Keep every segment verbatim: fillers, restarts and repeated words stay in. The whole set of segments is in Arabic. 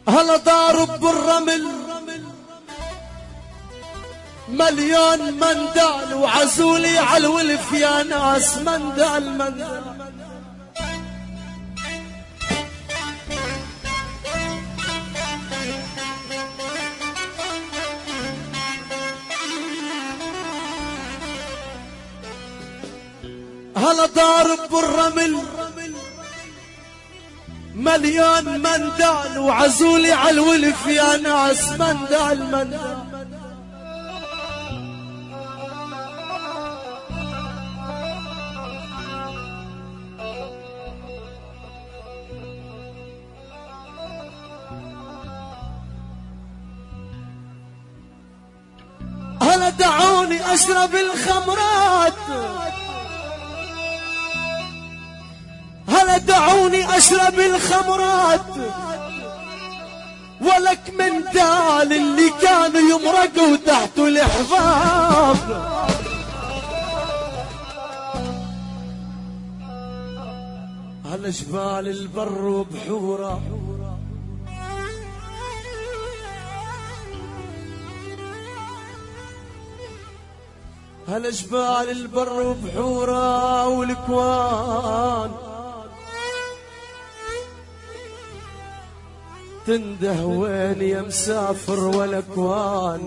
هلا ضارب بالرمل مليون مندال وعزولي عالولف يا ناس مندال مندال. هلا ضارب بالرمل مليون مندال وعزولي عالولف يا ناس مندال مندال. هلا دعوني اشرب الخمرات، هلا دعوني اشرب الخمرات، ولك من دال اللي كانوا يمرقوا تحت الحفاظ. هلا جبال البر وبحوره، هلا جبال البر وبحوره والكوان، تنده وين يا مسافر والاكوان.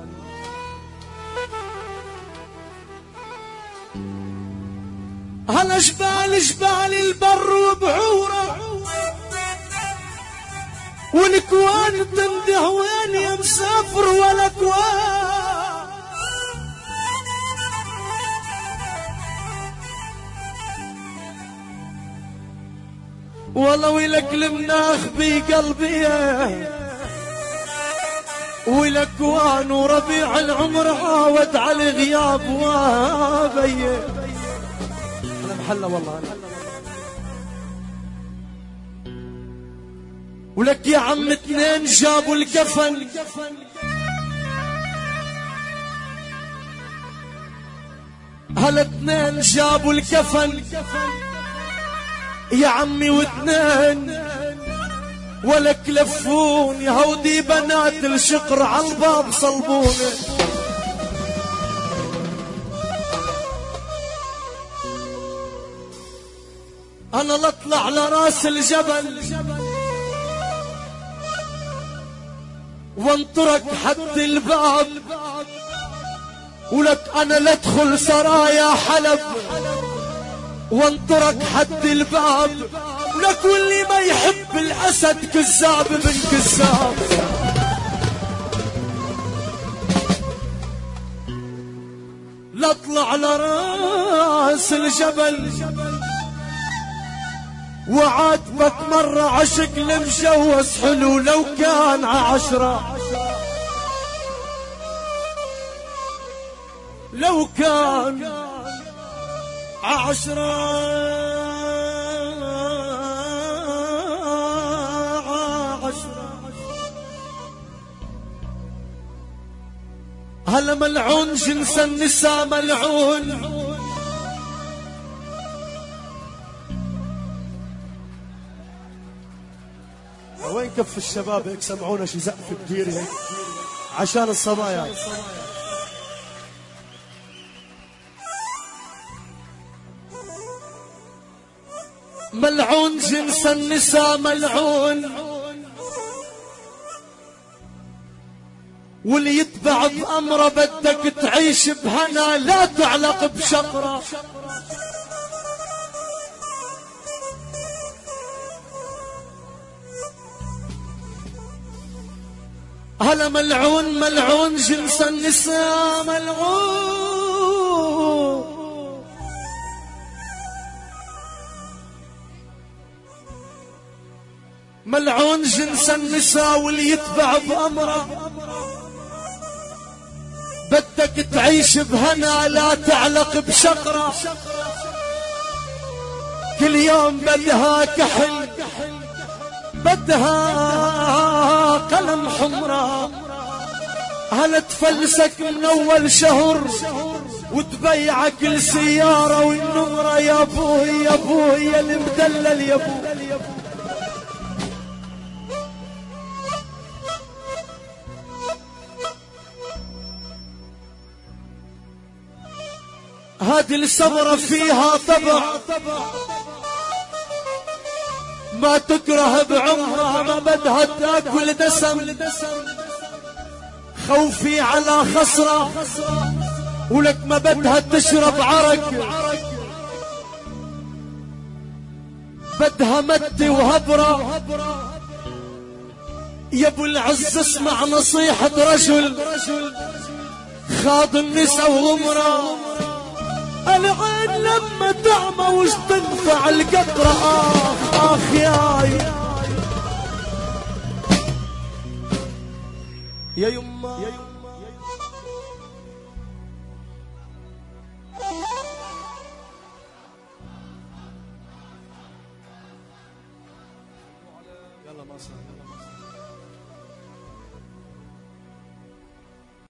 هلا جبال جبال البر وبحوره والكوان، تنده وين يا مسافر والاكوان. والله ويلك المناخ بقلبي والاكوان، وربيع العمر عاود على غياب وابي. انا محله والله انا. ولك يا عم اثنين جابوا الكفن، هلا اثنين جابوا الكفن يا عمي، واثنين ولك لفون يا هودي بنات الشقر عالباب صلبونه. انا لطلع لراس الجبل وانطرق حد الباب، ولك انا لادخل سرايا حلب وانطرق حد الباب، ولك واللي ما يحب الاسد كذاب بن كذاب. لاطلع لراس الجبل وعاتبك مرة عشق المجوز حلو لو كان عشرة، لو كان عشرة عشرة. هلا ملعون جنس النساء ملعون، وين كف الشباب هيك سمعونا شي زقف كبير هيك عشان الصبايا. ملعون جنس النساء ملعون، واللي يتبع بأمره بدك تعيش بهنا لا تعلق بشقرة. هلا ملعون ملعون جنس النساء ملعون، ملعون جنس النساء واللي يتبع بأمره بدك تعيش بهنا لا تعلق بشقرة. كل يوم بدها كحل بدها قلم حمراء، هل تفلسك من اول شهر وتبيعك السيارة والنمرة يا ابوي يا ابوي يا المدلل يا ابوي. هذه السمرة فيها طبع ما تكره بعمرها، ما بدها تاكل دسم، خوفي على خسرة ولك ما بدها تشرب عرق، بدها مد وهبرة. يا ابو العز اسمع نصيحة رجل خاض النساء وغمرة، العين لما تعمى وش تنفع القطرة؟ آخ آخ ياي يا يما يلا ما صار.